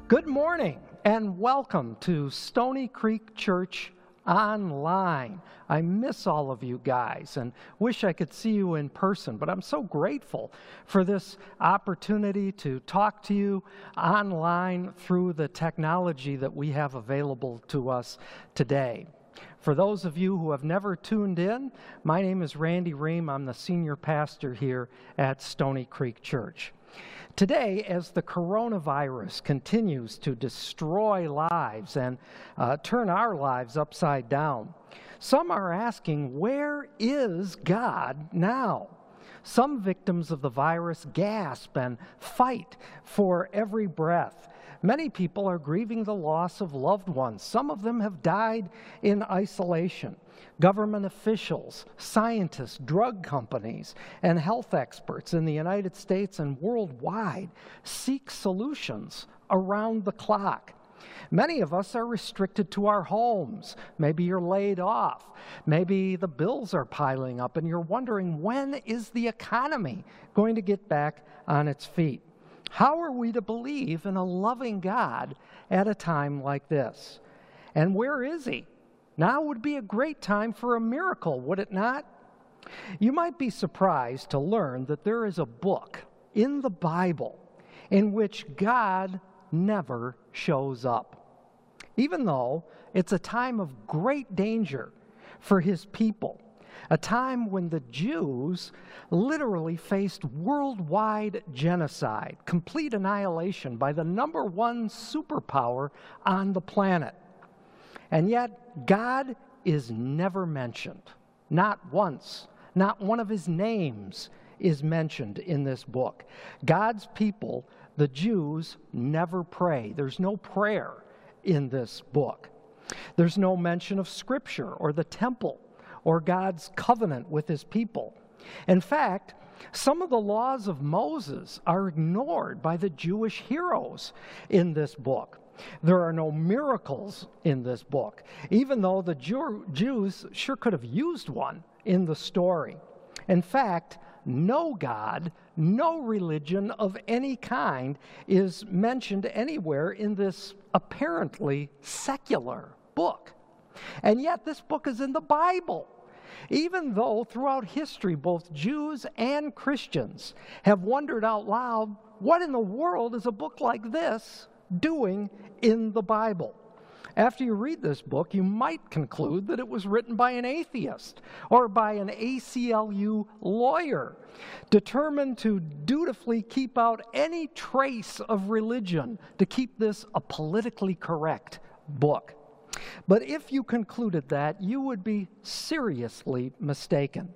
Good morning and welcome to Stony Creek Church Online. I miss all of you guys and wish I could see you in person, but I'm so grateful for this opportunity to talk to you online through the technology that we have available to us today. For those of you who have never tuned in, my name is Randy Ream. I'm the senior pastor here at Stony Creek Church. Today, as the coronavirus continues to destroy lives and turn our lives upside down, some are asking, where is God now? Some victims of the virus gasp and fight for every breath. Many people are grieving the loss of loved ones. Some of them have died in isolation. Government officials, scientists, drug companies, and health experts in the United States and worldwide seek solutions around the clock. Many of us are restricted to our homes. Maybe you're laid off. Maybe the bills are piling up and you're wondering, when is the economy going to get back on its feet? How are we to believe in a loving God at a time like this? And where is He? Now would be a great time for a miracle, would it not? You might be surprised to learn that there is a book in the Bible in which God never shows up, even though it's a time of great danger for His people. A time when the Jews literally faced worldwide genocide, complete annihilation by the number one superpower on the planet. And yet, God is never mentioned. Not once. Not one of His names is mentioned in this book. God's people, the Jews, never pray. There's no prayer in this book. There's no mention of Scripture or the temple or God's covenant with His people. In fact, some of the laws of Moses are ignored by the Jewish heroes in this book. There are no miracles in this book, even though the Jews sure could have used one in the story. In fact, no God, no religion of any kind is mentioned anywhere in this apparently secular book. And yet this book is in the Bible, even though throughout history both Jews and Christians have wondered out loud, what in the world is a book like this doing in the Bible? After you read this book, you might conclude that it was written by an atheist or by an ACLU lawyer, determined to dutifully keep out any trace of religion to keep this a politically correct book. But if you concluded that, you would be seriously mistaken.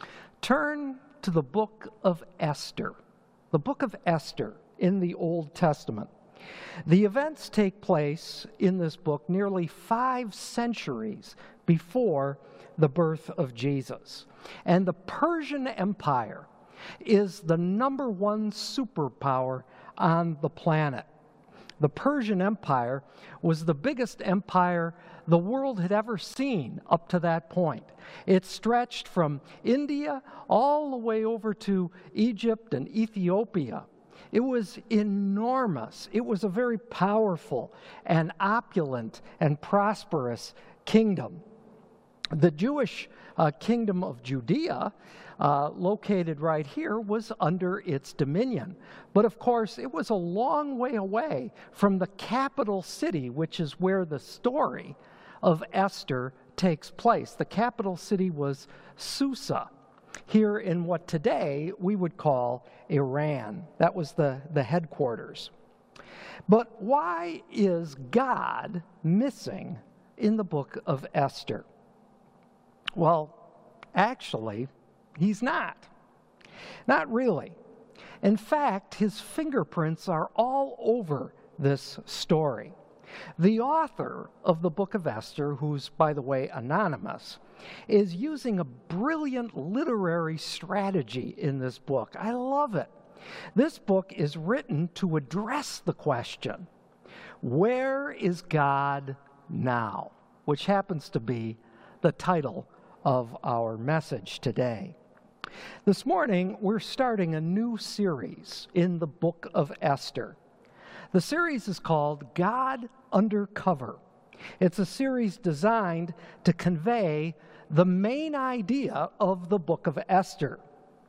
Turn to the book of Esther, the book of Esther in the Old Testament. The events take place in this book nearly 5 centuries before the birth of Jesus. And the Persian Empire is the number one superpower on the planet. The Persian Empire was the biggest empire the world had ever seen up to that point. It stretched from India all the way over to Egypt and Ethiopia. It was enormous. It was a very powerful and opulent and prosperous kingdom. The Jewish kingdom of Judea, located right here, was under its dominion. But of course, it was a long way away from the capital city, which is where the story of Esther takes place. The capital city was Susa, here in what today we would call Iran. That was the headquarters. But why is God missing in the book of Esther? Well, actually, He's not. Not really. In fact, His fingerprints are all over this story. The author of the book of Esther, who's, by the way, anonymous, is using a brilliant literary strategy in this book. I love it. This book is written to address the question, where is God now? Which happens to be the title of our message today. This morning, we're starting a new series in the book of Esther. The series is called God Undercover. It's a series designed to convey the main idea of the book of Esther.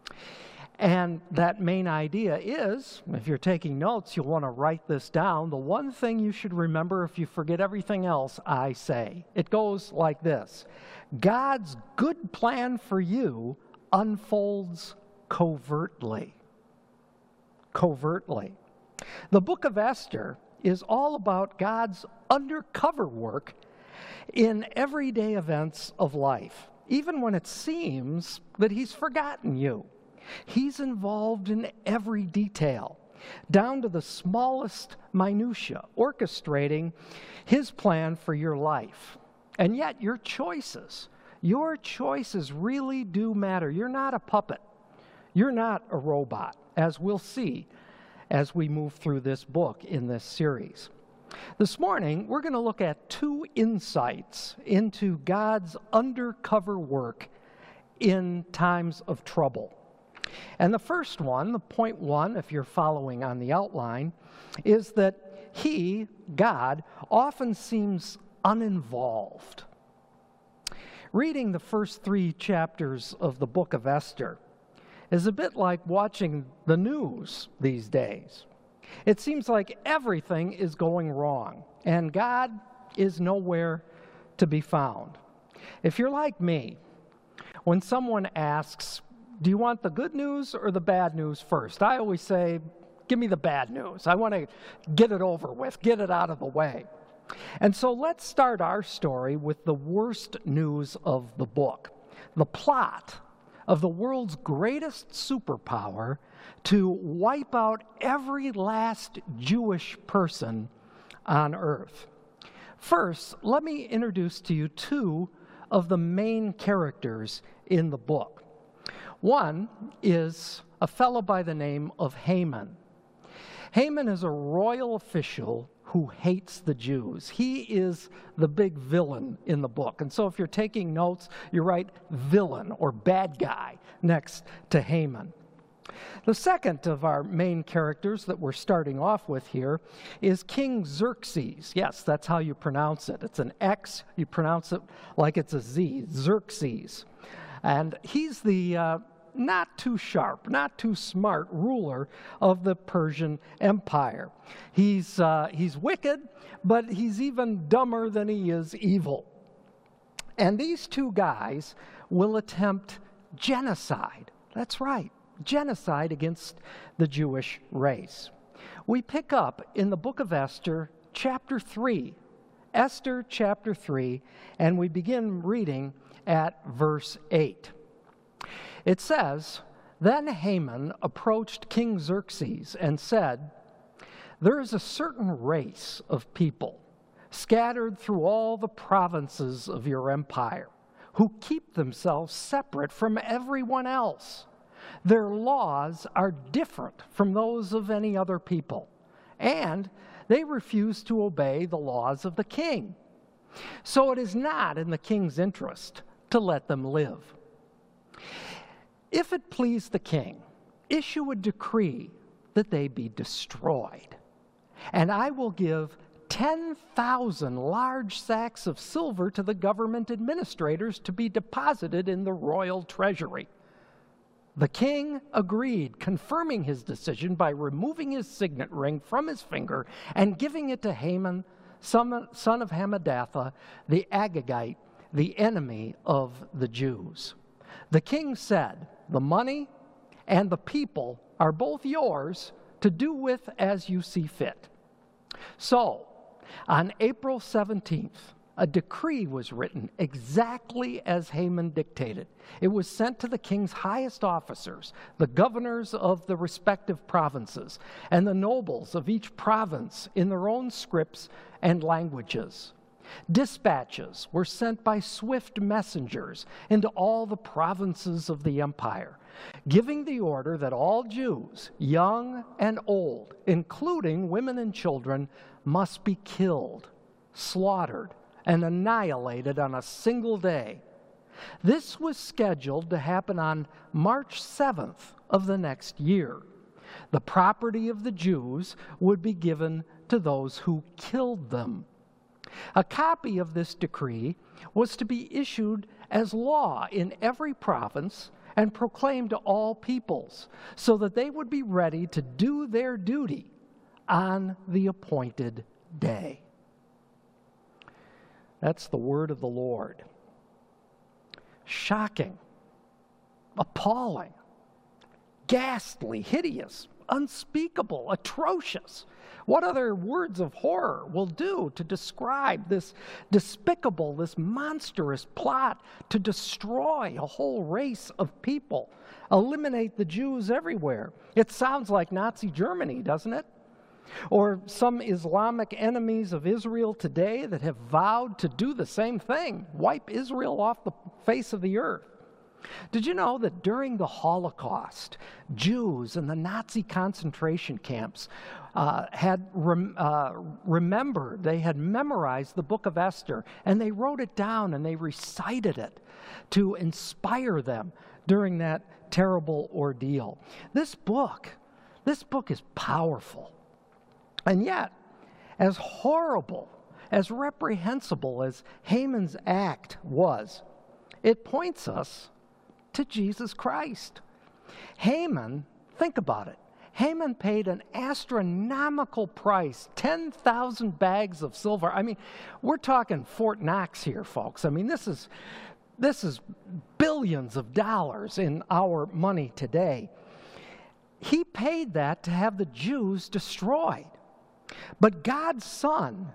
And that main idea is, if you're taking notes, you'll want to write this down. The one thing you should remember if you forget everything else I say. It goes like this: God's good plan for you unfolds covertly. Covertly. The book of Esther is all about God's undercover work in everyday events of life, even when it seems that He's forgotten you. He's involved in every detail, down to the smallest minutia, orchestrating His plan for your life. And yet your choices really do matter. You're not a puppet. You're not a robot, as we'll see as we move through this book in this series. This morning, we're going to look at two insights into God's undercover work in times of trouble. And the first one, the point one, if you're following on the outline, is that He, God, often seems uninvolved. Reading the first 3 chapters of the book of Esther is a bit like watching the news these days. It seems like everything is going wrong, and God is nowhere to be found. If you're like me, when someone asks, do you want the good news or the bad news first? I always say, give me the bad news. I want to get it over with, get it out of the way. And so let's start our story with the worst news of the book, the plot of the world's greatest superpower to wipe out every last Jewish person on earth. First, let me introduce to you 2 of the main characters in the book. One is a fellow by the name of Haman. Haman is a royal official who hates the Jews. He is the big villain in the book. And so if you're taking notes, you write villain or bad guy next to Haman. The second of our main characters that we're starting off with here is King Xerxes. Yes, that's how you pronounce it. It's an X. You pronounce it like it's a Z, Xerxes. And he's the not too sharp, not too smart ruler of the Persian Empire. He's wicked, but he's even dumber than he is evil. And these 2 guys will attempt genocide. That's right, genocide against the Jewish race. We pick up in the book of Esther, chapter 3. Esther, chapter 3, and we begin reading at verse 8. It says, Then Haman approached King Xerxes and said, There is a certain race of people scattered through all the provinces of your empire who keep themselves separate from everyone else. Their laws are different from those of any other people, and they refuse to obey the laws of the king. So it is not in the king's interest to let them live. If it please the king, issue a decree that they be destroyed, and I will give 10,000 large sacks of silver to the government administrators to be deposited in the royal treasury. The king agreed, confirming his decision by removing his signet ring from his finger and giving it to Haman, son of Hammedatha, the Agagite, the enemy of the Jews. The king said, The money and the people are both yours to do with as you see fit. So, on April 17th, a decree was written exactly as Haman dictated. It was sent to the king's highest officers, the governors of the respective provinces, and the nobles of each province in their own scripts and languages. Dispatches were sent by swift messengers into all the provinces of the empire, giving the order that all Jews, young and old, including women and children, must be killed, slaughtered, and annihilated on a single day. This was scheduled to happen on March 7th of the next year. The property of the Jews would be given to those who killed them. A copy of this decree was to be issued as law in every province and proclaimed to all peoples, so that they would be ready to do their duty on the appointed day. That's the word of the Lord. Shocking, appalling, ghastly, hideous, unspeakable, atrocious. What other words of horror will do to describe this despicable, this monstrous plot to destroy a whole race of people, eliminate the Jews everywhere? It sounds like Nazi Germany, doesn't it? Or some Islamic enemies of Israel today that have vowed to do the same thing, wipe Israel off the face of the earth. Did you know that during the Holocaust, Jews in the Nazi concentration camps had remembered, they had memorized the book of Esther, and they wrote it down and they recited it to inspire them during that terrible ordeal. This book is powerful. And yet, as horrible, as reprehensible as Haman's act was, it points us to Jesus Christ. Haman, think about it. Haman paid an astronomical price, 10,000 bags of silver. I mean, we're talking Fort Knox here, folks. I mean, this is billions of dollars in our money today. He paid that to have the Jews destroyed. But God's Son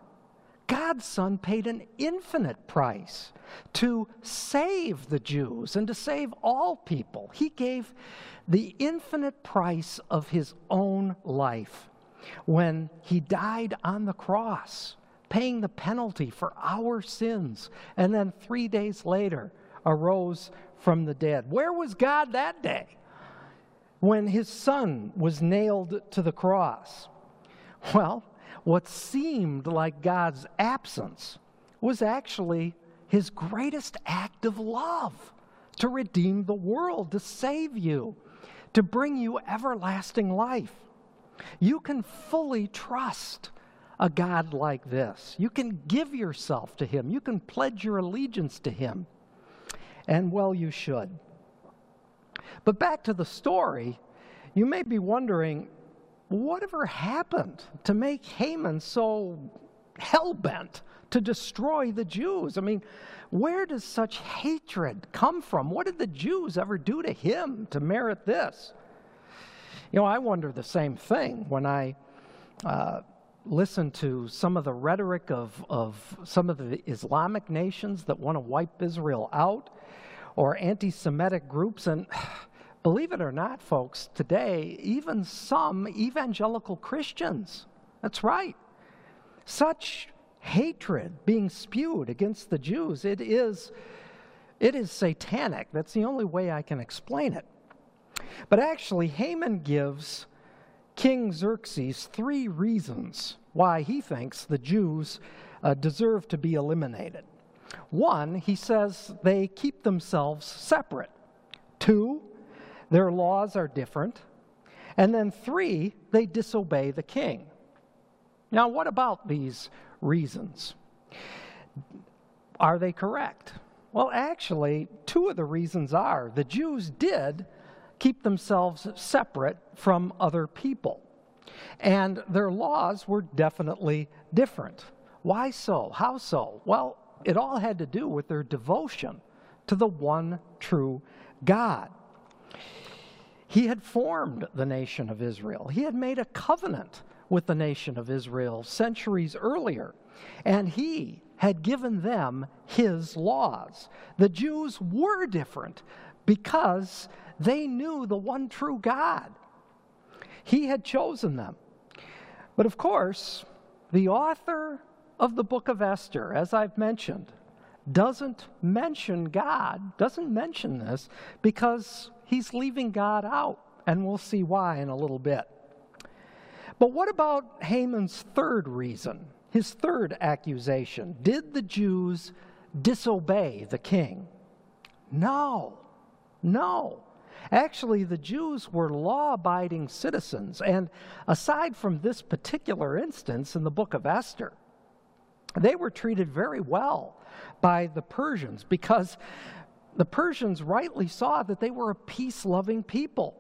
paid an infinite price to save the Jews and to save all people. He gave the infinite price of his own life when he died on the cross, paying the penalty for our sins, and then 3 days later arose from the dead. Where was God that day when his Son was nailed to the cross? Well, what seemed like God's absence was actually his greatest act of love to redeem the world, to save you, to bring you everlasting life. You can fully trust a God like this. You can give yourself to him. You can pledge your allegiance to him. And well, you should. But back to the story, you may be wondering, whatever happened to make Haman so hell-bent to destroy the Jews? I mean, where does such hatred come from? What did the Jews ever do to him to merit this? You know, I wonder the same thing when I listen to some of the rhetoric of some of the Islamic nations that want to wipe Israel out, or anti-Semitic groups. And believe it or not, folks, today, even some evangelical Christians, that's right, such hatred being spewed against the Jews, it is satanic. That's the only way I can explain it. But actually, Haman gives King Xerxes 3 reasons why he thinks the Jews deserve to be eliminated. 1, he says they keep themselves separate. 2, their laws are different. And then 3, they disobey the king. Now, what about these reasons? Are they correct? Well, actually, 2 of the reasons are the Jews did keep themselves separate from other people, and their laws were definitely different. Why so? How so? Well, it all had to do with their devotion to the one true God. He had formed the nation of Israel. He had made a covenant with the nation of Israel centuries earlier, and he had given them his laws. The Jews were different because they knew the one true God. He had chosen them. But of course, the author of the book of Esther, as I've mentioned, doesn't mention God, doesn't mention this because he's leaving God out, and we'll see why in a little bit. But what about Haman's 3rd reason, his 3rd accusation? Did the Jews disobey the king? No. Actually, the Jews were law-abiding citizens, and aside from this particular instance in the book of Esther, they were treated very well by the Persians because the Persians rightly saw that they were a peace-loving people.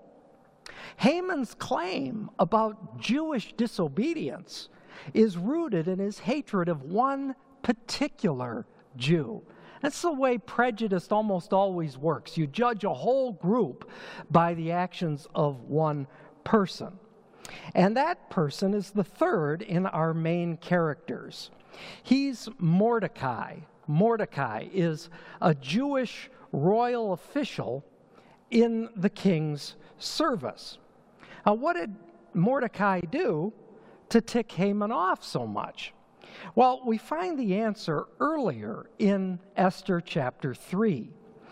Haman's claim about Jewish disobedience is rooted in his hatred of one particular Jew. That's the way prejudice almost always works. You judge a whole group by the actions of one person. And that person is the third in our main characters. He's Mordecai. Mordecai is a Jewish royal official in the king's service. Now, what did Mordecai do to tick Haman off so much? Well, we find the answer earlier in Esther chapter 3.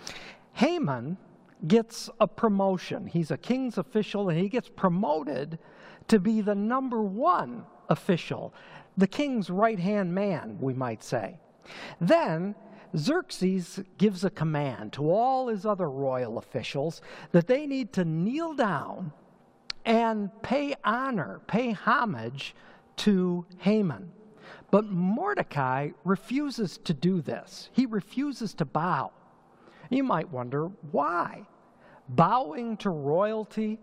Haman gets a promotion. He's a king's official, and he gets promoted to be the number one official, the king's right-hand man, we might say. Then Xerxes gives a command to all his other royal officials that they need to kneel down and pay honor, pay homage to Haman. But Mordecai refuses to do this. He refuses to bow. You might wonder why. Bowing to royalty,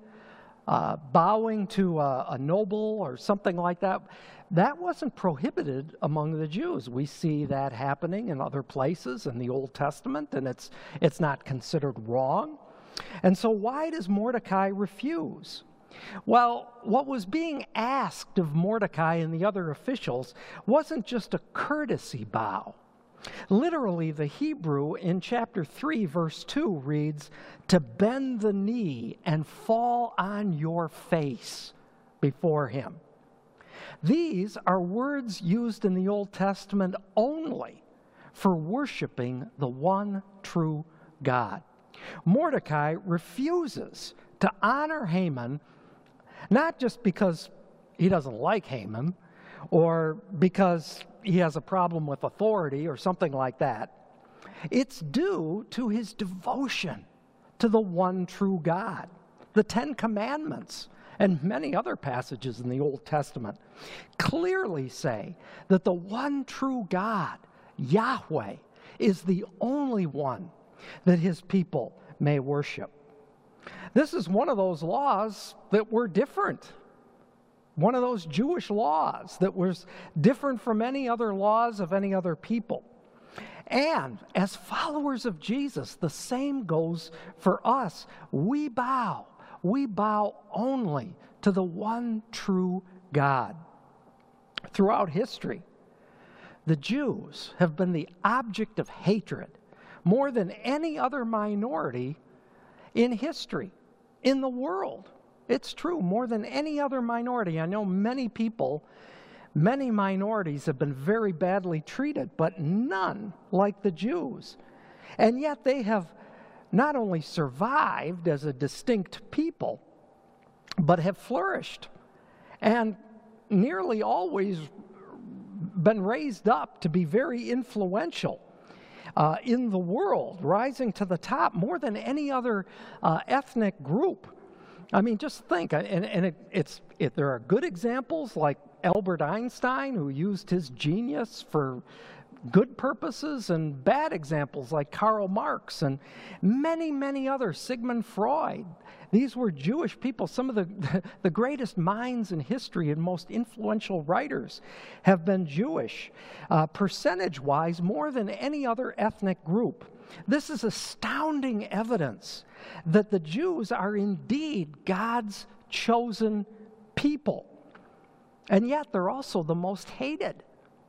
bowing to a noble or something like that, that wasn't prohibited among the Jews. We see that happening in other places in the Old Testament, and it's not considered wrong. And so why does Mordecai refuse? Well, what was being asked of Mordecai and the other officials wasn't just a courtesy bow. Literally, the Hebrew in chapter 3, verse 2 reads, to bend the knee and fall on your face before him. These are words used in the Old Testament only for worshiping the one true God. Mordecai refuses to honor Haman, not just because he doesn't like Haman or because he has a problem with authority or something like that. It's due to his devotion to the one true God. The Ten Commandments and many other passages in the Old Testament clearly say that the one true God, Yahweh, is the only one that his people may worship. This is one of those laws that were different. One of those Jewish laws that was different from any other laws of any other people. And as followers of Jesus, the same goes for us. We bow only to the one true God. Throughout history, the Jews have been the object of hatred more than any other minority in history, in the world. It's true, more than any other minority. I know many people, many minorities have been very badly treated, but none like the Jews. And yet they have not only survived as a distinct people, but have flourished and nearly always been raised up to be very influential in the world, rising to the top more than any other ethnic group. I mean, just think, and there are good examples like Albert Einstein, who used his genius for good purposes, and bad examples like Karl Marx and many, many others, Sigmund Freud. These were Jewish people. Some of the greatest minds in history and most influential writers have been Jewish, percentage-wise, more than any other ethnic group. This is astounding evidence that the Jews are indeed God's chosen people. And yet they're also the most hated.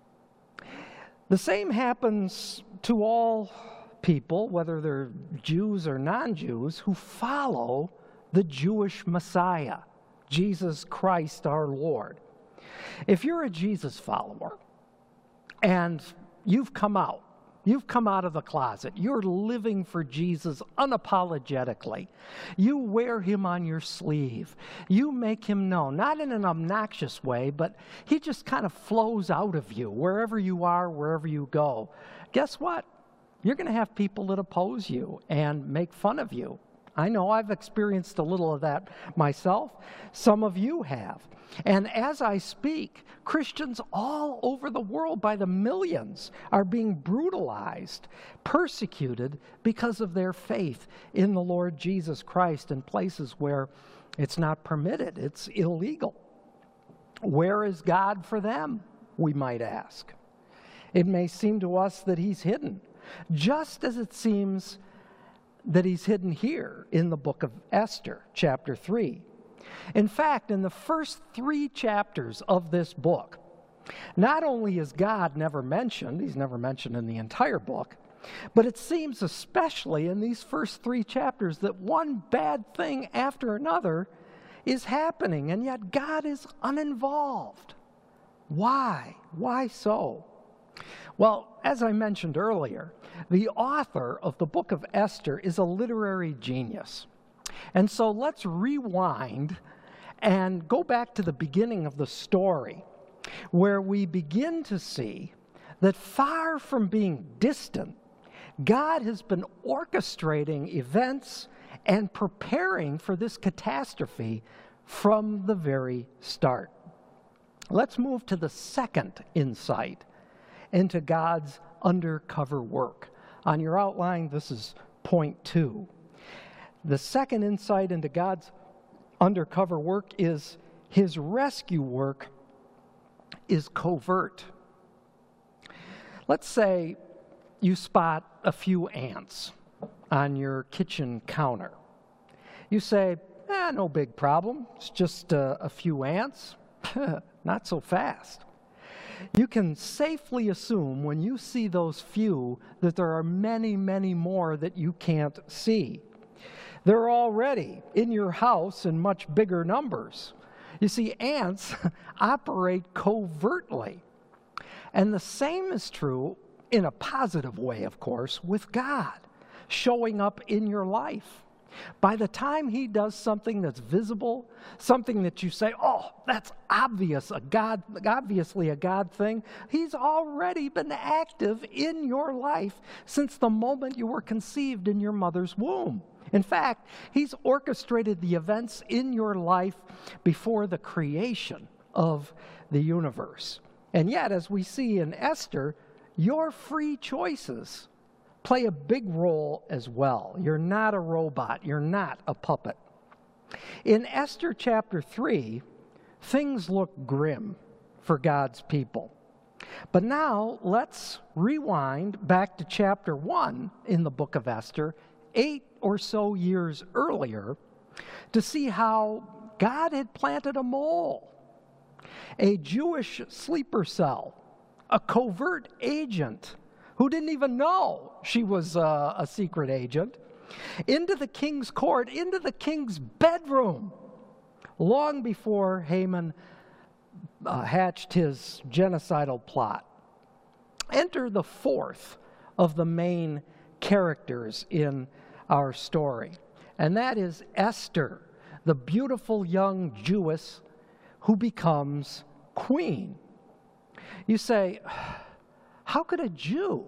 The same happens to all people, whether they're Jews or non-Jews, who follow the Jewish Messiah, Jesus Christ our Lord. If you're a Jesus follower and you've come out of the closet, you're living for Jesus unapologetically, you wear him on your sleeve, you make him known, not in an obnoxious way, but he just kind of flows out of you wherever you are, wherever you go. Guess what? You're going to have people that oppose you and make fun of you. I know I've experienced a little of that myself. Some of you have. And as I speak, Christians all over the world by the millions are being brutalized, persecuted because of their faith in the Lord Jesus Christ in places where it's not permitted, it's illegal. Where is God for them, we might ask? It may seem to us that he's hidden, just as it seems that he's hidden here in the book of Esther, chapter 3. In fact, in the first 3 chapters of this book, not only is God never mentioned, he's never mentioned in the entire book, but it seems especially in these first 3 chapters that one bad thing after another is happening, and yet God is uninvolved. Why? Why so? Well, as I mentioned earlier, the author of the book of Esther is a literary genius. And so let's rewind and go back to the beginning of the story, where we begin to see that far from being distant, God has been orchestrating events and preparing for this catastrophe from the very start. Let's move to the second insight into God's undercover work. On your outline, this is point 2. The second insight into God's undercover work is his rescue work is covert. Let's say you spot a few ants on your kitchen counter. You say, no big problem. It's just a few ants. Not so fast. You can safely assume when you see those few that there are many, many more that you can't see. They're already in your house in much bigger numbers. You see, ants operate covertly. And the same is true, in a positive way, of course, with God showing up in your life. By the time he does something that's visible, something that you say, oh, that's obviously a God thing, he's already been active in your life since the moment you were conceived in your mother's womb. In fact, he's orchestrated the events in your life before the creation of the universe. And yet, as we see in Esther, your free choices play a big role as well. You're not a robot. You're not a puppet. In Esther chapter 3, things look grim for God's people. But now let's rewind back to chapter 1 in the book of Esther, 8 or so years earlier, to see how God had planted a mole, a Jewish sleeper cell, a covert agent who didn't even know she was a secret agent, into the king's court, into the king's bedroom, long before Haman hatched his genocidal plot. Enter the fourth of the main characters in our story, and that is Esther, the beautiful young Jewess who becomes queen. You say, how could a Jew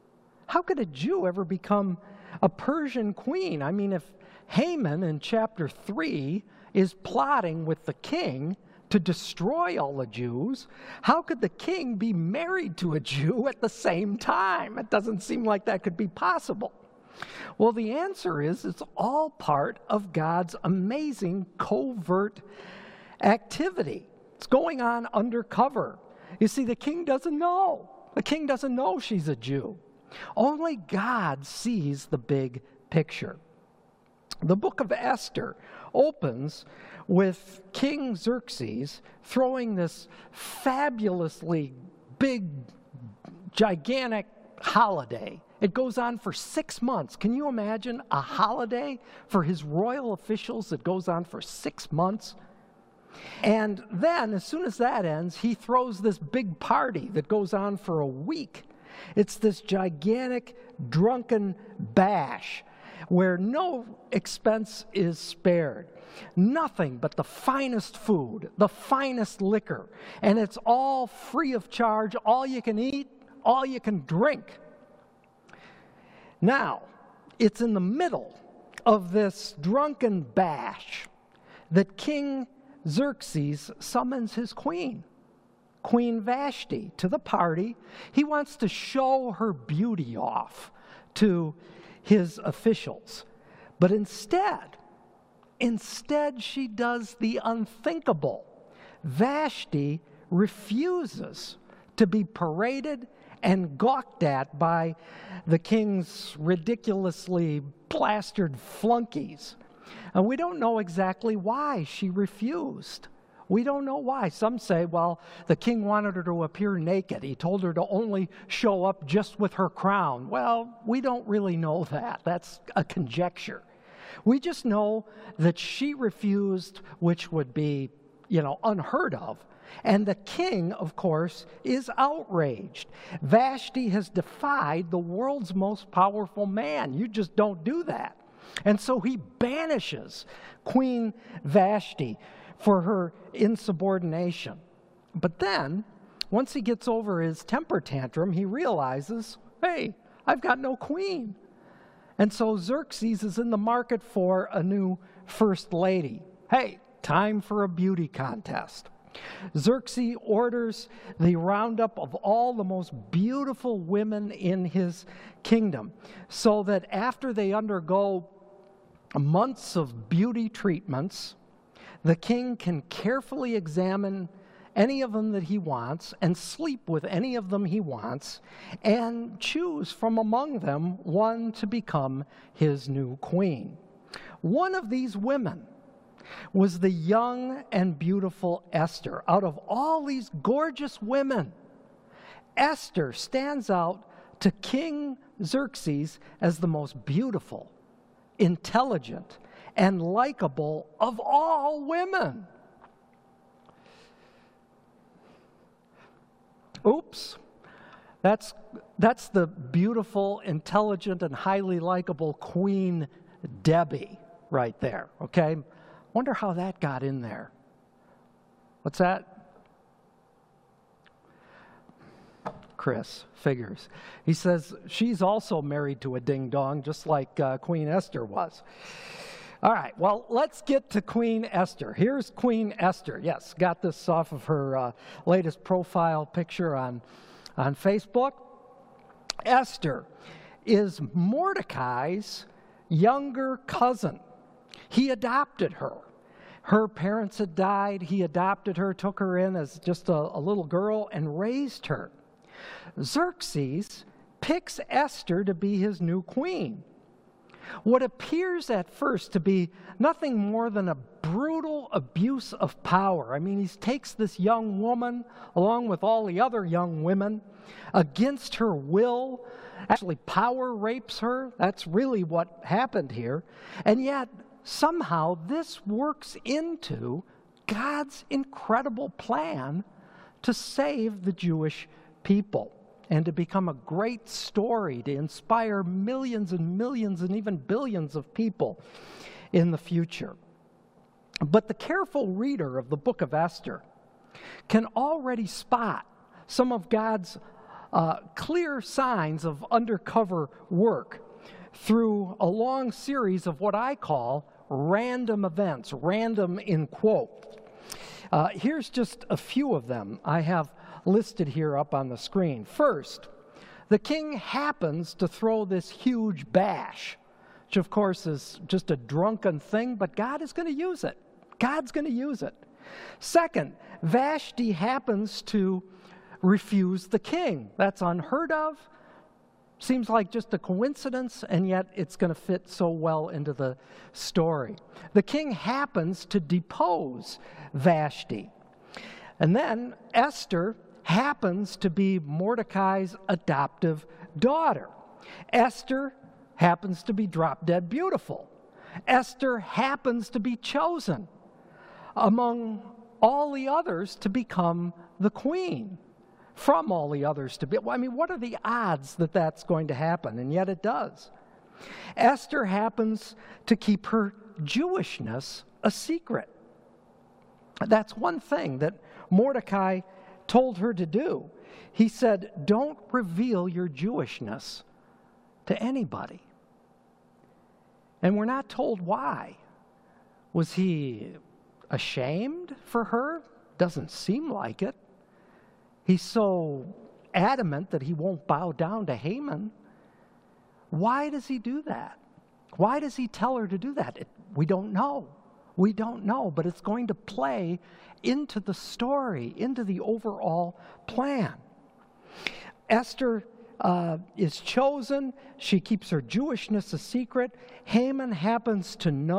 ever become a Persian queen? I mean, if Haman in chapter 3 is plotting with the king to destroy all the Jews, how could the king be married to a Jew at the same time? It doesn't seem like that could be possible. Well, the answer is it's all part of God's amazing covert activity. It's going on undercover. You see, the king doesn't know. The king doesn't know she's a Jew. Only God sees the big picture. The book of Esther opens with King Xerxes throwing this fabulously big, gigantic holiday. It goes on for 6 months. Can you imagine a holiday for his royal officials that goes on for 6 months? And then, as soon as that ends, he throws this big party that goes on for a week. It's this gigantic drunken bash where no expense is spared. Nothing but the finest food, the finest liquor, and it's all free of charge, all you can eat, all you can drink. Now, it's in the middle of this drunken bash that King Xerxes summons his queen, Queen Vashti, to the party. He wants to show her beauty off to his officials. But instead she does the unthinkable. Vashti refuses to be paraded and gawked at by the king's ridiculously plastered flunkies. And we don't know exactly why she refused. We don't know why. Some say, well, the king wanted her to appear naked. He told her to only show up just with her crown. Well, we don't really know that. That's a conjecture. We just know that she refused, which would be, unheard of. And the king, of course, is outraged. Vashti has defied the world's most powerful man. You just don't do that. And so he banishes Queen Vashti for her insubordination. But then, once he gets over his temper tantrum, he realizes, hey, I've got no queen. And so Xerxes is in the market for a new first lady. Hey, time for a beauty contest. Xerxes orders the roundup of all the most beautiful women in his kingdom, so that after they undergo months of beauty treatments, the king can carefully examine any of them that he wants and sleep with any of them he wants and choose from among them one to become his new queen. One of these women was the young and beautiful Esther. Out of all these gorgeous women, Esther stands out to King Xerxes as the most beautiful, intelligent, and likable of all women. Oops. That's the beautiful, intelligent, and highly likable Queen Debbie right there, okay? Wonder how that got in there. What's that? Chris figures. He says she's also married to a ding-dong, just like Queen Esther was. All right, well, let's get to Queen Esther. Here's Queen Esther. Yes, got this off of her latest profile picture on Facebook. Esther is Mordecai's younger cousin. He adopted her. Her parents had died. He adopted her, took her in as just a little girl, and raised her. Xerxes picks Esther to be his new queen. What appears at first to be nothing more than a brutal abuse of power. I mean, he takes this young woman, along with all the other young women, against her will, actually power rapes her. That's really what happened here. And yet, somehow, this works into God's incredible plan to save the Jewish people and to become a great story to inspire millions and millions and even billions of people in the future. But the careful reader of the book of Esther can already spot some of God's clear signs of undercover work through a long series of what I call random events, random in quote. Here's just a few of them I have listed here up on the screen. First, the king happens to throw this huge bash, which of course is just a drunken thing, but God is going to use it. God's going to use it. Second, Vashti happens to refuse the king. That's unheard of. Seems like just a coincidence, and yet it's going to fit so well into the story. The king happens to depose Vashti. And then Esther happens to be Mordecai's adoptive daughter. Esther happens to be drop-dead beautiful. Esther happens to be chosen among all the others to become the queen. From all the others to be. I mean, what are the odds that that's going to happen? And yet it does. Esther happens to keep her Jewishness a secret. That's one thing that Mordecai told her to do. He said, don't reveal your Jewishness to anybody. And we're not told why. Was he ashamed for her? Doesn't seem like it. He's so adamant that he won't bow down to Haman. Why does he do that? Why does he tell her to do that? We don't know. We don't know, but it's going to play into the story, into the overall plan. Esther is chosen. She keeps her Jewishness a secret. Haman happens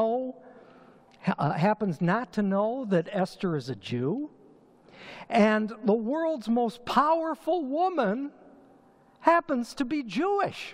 not to know that Esther is a Jew. And the world's most powerful woman happens to be Jewish.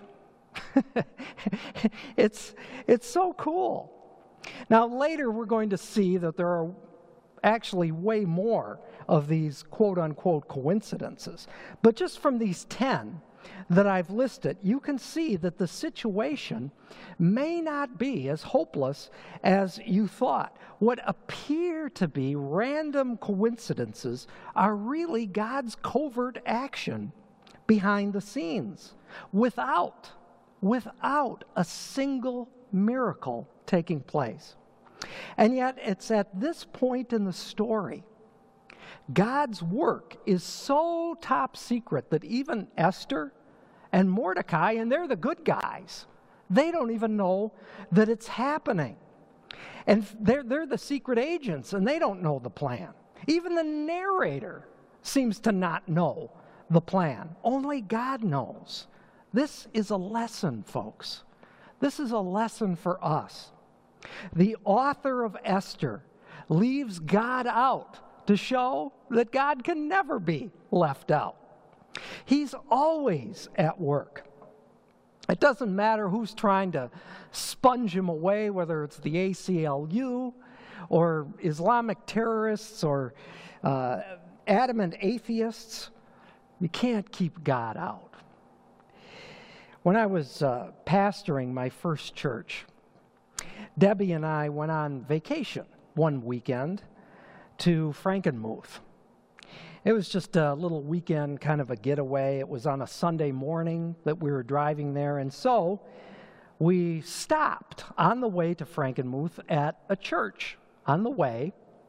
It's so cool. Now, later we're going to see that there are actually way more of these quote-unquote coincidences. But just from these 10 that I've listed, you can see that the situation may not be as hopeless as you thought. What appear to be random coincidences are really God's covert action behind the scenes, without a single miracle taking place. And yet, it's at this point in the story, God's work is so top secret that even Esther and Mordecai, and they're the good guys, they don't even know that it's happening. And they're the secret agents, and they don't know the plan. Even the narrator seems to not know the plan. Only God knows. This is a lesson, folks. This is a lesson for us. The author of Esther leaves God out to show that God can never be left out. He's always at work. It doesn't matter who's trying to sponge him away, whether it's the ACLU or Islamic terrorists or adamant atheists. You can't keep God out. When I was pastoring my first church, Debbie and I went on vacation one weekend to Frankenmuth. It was just a little weekend, kind of a getaway. It was on a Sunday morning that we were driving there, and so we stopped on the way to Frankenmuth at a church on the way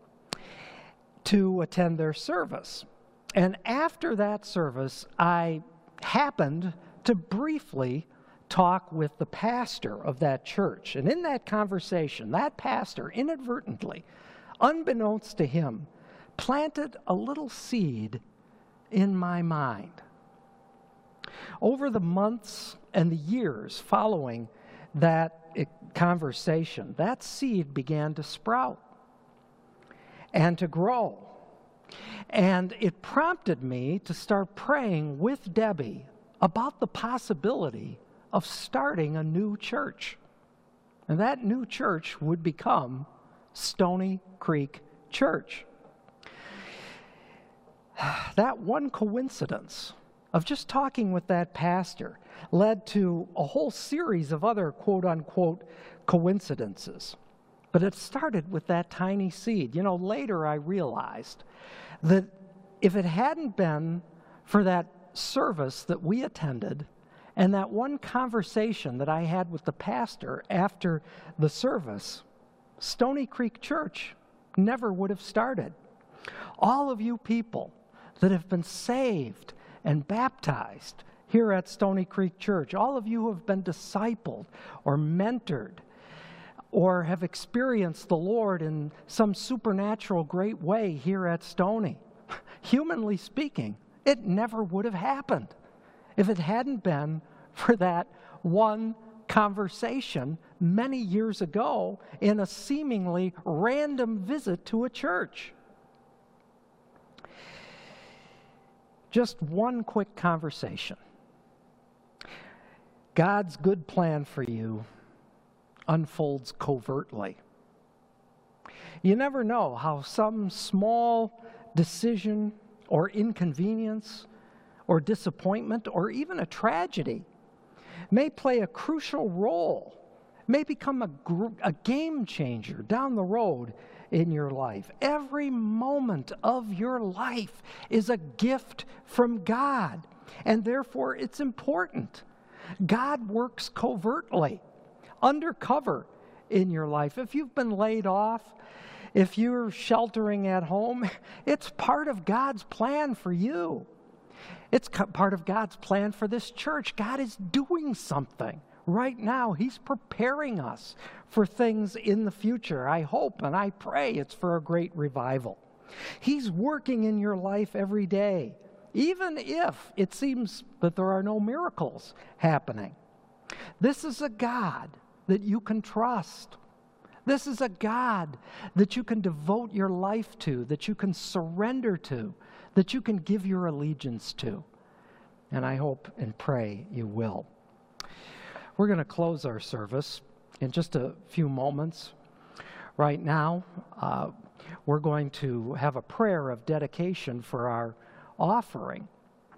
to attend their service. And after that service, I happened to briefly talk with the pastor of that church. And in that conversation, that pastor inadvertently, unbeknownst to him, planted a little seed in my mind. Over the months and the years following that conversation, that seed began to sprout and to grow. And it prompted me to start praying with Debbie about the possibility of starting a new church. And that new church would become Stony Creek Church. That one coincidence of just talking with that pastor led to a whole series of other quote-unquote coincidences. But it started with that tiny seed. You know, later I realized that if it hadn't been for that service that we attended and that one conversation that I had with the pastor after the service, Stony Creek Church never would have started. All of you people that have been saved and baptized here at Stony Creek Church, all of you who have been discipled or mentored or have experienced the Lord in some supernatural great way here at Stony, humanly speaking, it never would have happened if it hadn't been for that one conversation many years ago in a seemingly random visit to a church. Just one quick conversation. God's good plan for you unfolds covertly. You never know how some small decision or inconvenience or disappointment or even a tragedy may play a crucial role, may become a game changer down the road in your life. Every moment of your life is a gift from God, and therefore it's important. God works covertly, undercover, in your life. If you've been laid off, if you're sheltering at home, it's part of God's plan for you. It's part of God's plan for this church. God is doing something right now. He's preparing us for things in the future. I hope and I pray it's for a great revival. He's working in your life every day, even if it seems that there are no miracles happening. This is a God that you can trust. This is a God that you can devote your life to, that you can surrender to, that you can give your allegiance to. And I hope and pray you will. We're going to close our service in just a few moments. Right now, we're going to have a prayer of dedication for our offering.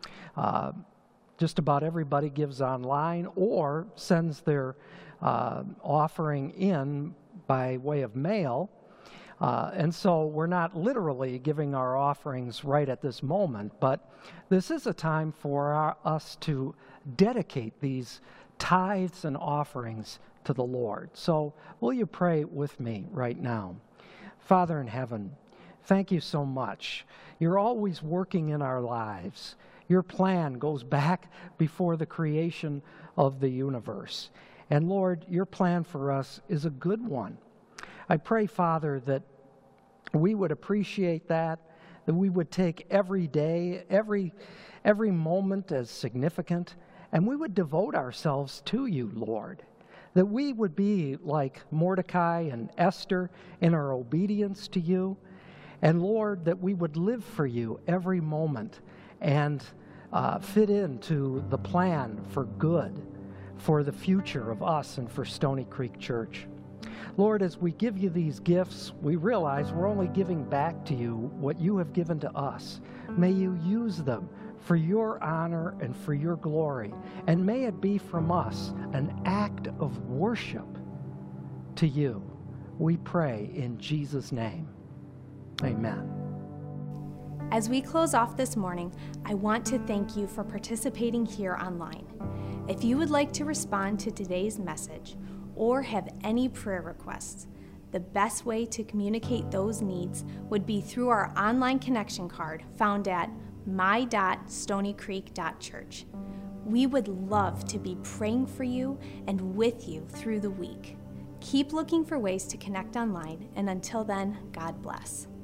Just about everybody gives online or sends their offering in by way of mail. And so we're not literally giving our offerings right at this moment, but this is a time for us to dedicate these tithes and offerings to the Lord. So will you pray with me right now? Father in heaven, thank you so much. You're always working in our lives. Your plan goes back before the creation of the universe. And Lord, your plan for us is a good one. I pray, Father, that we would appreciate that we would take every day, every moment as significant, and we would devote ourselves to you, Lord. That we would be like Mordecai and Esther in our obedience to you. And Lord, that we would live for you every moment and fit into the plan for good, for the future of us and for Stony Creek Church. Lord, as we give you these gifts, we realize we're only giving back to you what you have given to us. May you use them for your honor and for your glory. And may it be from us an act of worship to you. We pray in Jesus' name. Amen. As we close off this morning, I want to thank you for participating here online. If you would like to respond to today's message or have any prayer requests, the best way to communicate those needs would be through our online connection card found at my.stonycreek.church. We would love to be praying for you and with you through the week. Keep looking for ways to connect online, and until then, God bless.